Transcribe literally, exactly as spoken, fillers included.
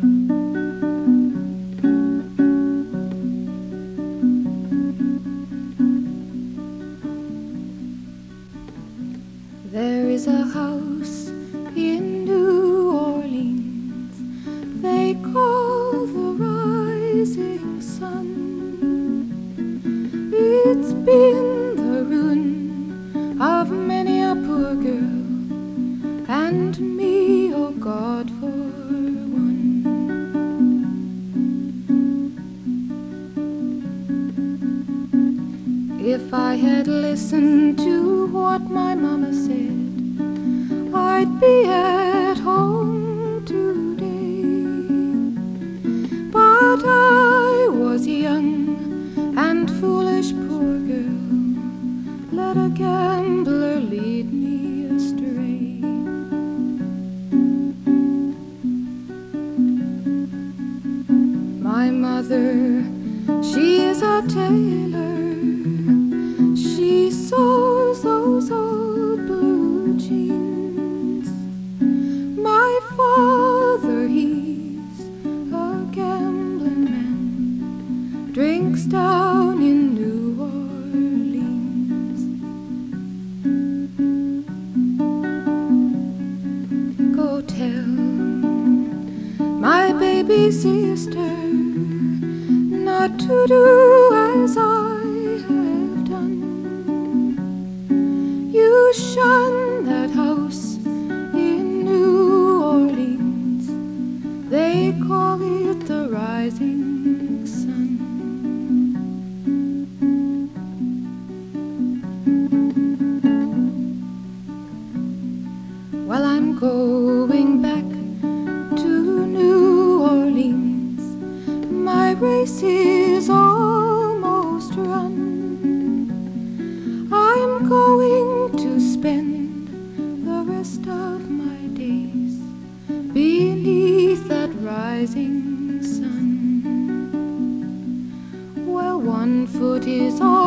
There is a house in New Orleans they call the Rising Sun. It's been the ruin of many a poor girl, and me, oh God, for one. If I had listened to what my mama said, I'd be at home today. But I was young and foolish, poor girl, let a gambler lead me astray. My mother, she is a tailor. She sews those old blue jeans. My father, he's a gambling man, drinks down in New Orleans. Go tell my baby sister not to do as I have done. You shun that house in New Orleans, they call it the Rising Sun. Well, I'm going back to New Orleans, my race is almost run. I'm going to spend the rest of my days beneath that rising sun. Well, one foot is on